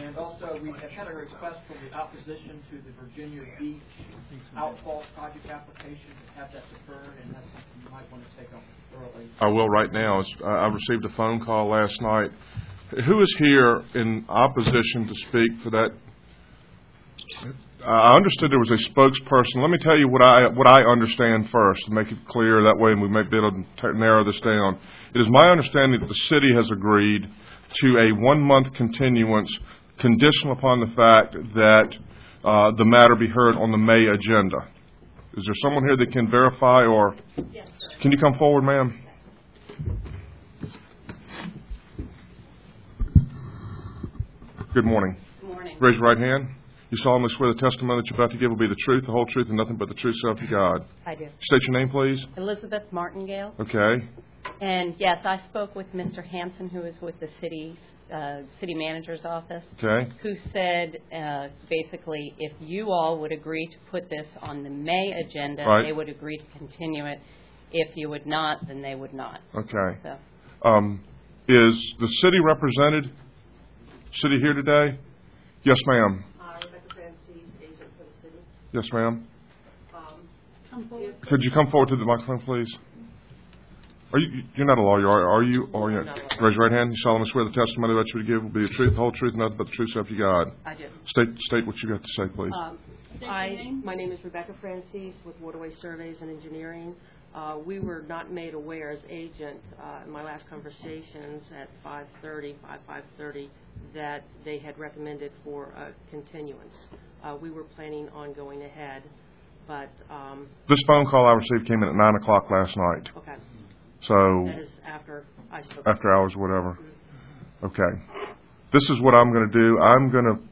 And also, we have had a request from the opposition to the Virginia Beach outfall project application to have that deferred, and that's something you might want to take up early. I will right now. I received a phone call last night. Who is here in opposition to speak for that? I understood there was a spokesperson. Let me tell you what I understand first to make it clear. That way we may be able to narrow this down. It is my understanding that the city has agreed to a 1-month continuance conditional upon the fact that the matter be heard on the May agenda. Is there someone here that can verify, or yes, sir. Can you come forward, ma'am? Good morning. Good morning. Raise your right hand. You solemnly swear the testimony that you're about to give will be the truth, the whole truth, and nothing but the truth, so help you God. I do. State your name, please. Elizabeth Martingale. Okay. And yes, I spoke with Mr. Hanson, who is with the city manager's office, Okay. who said basically if you all would agree to put this on the May agenda, Right. they would agree to continue it. If you would not, then they would not. Okay. So. Is the city represented? City here today? Yes, ma'am. Rebecca Francis, agent for the city. Yes, ma'am. Come forward. Could you come forward to the microphone, please? You're not a lawyer, are you? Or you? Raise your right hand. You solemnly swear the testimony that you would give will be the truth, the whole truth, and nothing but the truth, so help you God. I do. State what you got to say, please. My name is Rebecca Francis with Waterway Surveys and Engineering. We were not made aware as agent in my last conversations at 5:30 that they had recommended for a continuance. We were planning on going ahead, but... This phone call I received came in at 9 o'clock last night. Okay. So... That is after I spoke. After hours or whatever. Okay. This is what I'm going to do. I'm going to,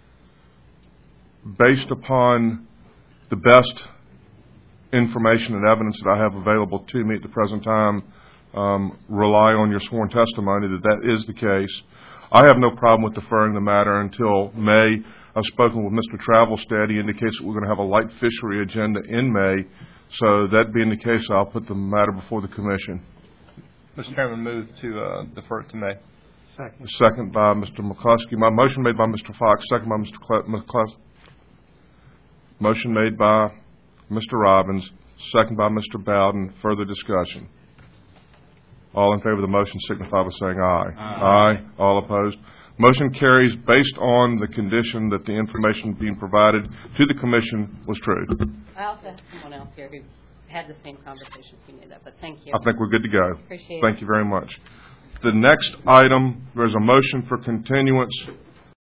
based upon the best information and evidence that I have available to me at the present time, rely on your sworn testimony that is the case. I have no problem with deferring the matter until May. I've spoken with Mr. Travelstead. He indicates that we're going to have a light fishery agenda in May. So that being the case, I'll put the matter before the commission. Mr. Chairman, move to defer it to May. Second by Mr. McCluskey. My motion made by Mr. Fox. Second by Mr. McCluskey. Motion made by Mr. Robbins. Second by Mr. Bowden. Further discussion. All in favor of the motion signify by saying aye. Aye. All opposed. Motion carries based on the condition that the information being provided to the commission was true. I also have someone else here who had the same conversation as me, but thank you. I think we're good to go. Appreciate it. Thank you very much. The next item, there's a motion for continuance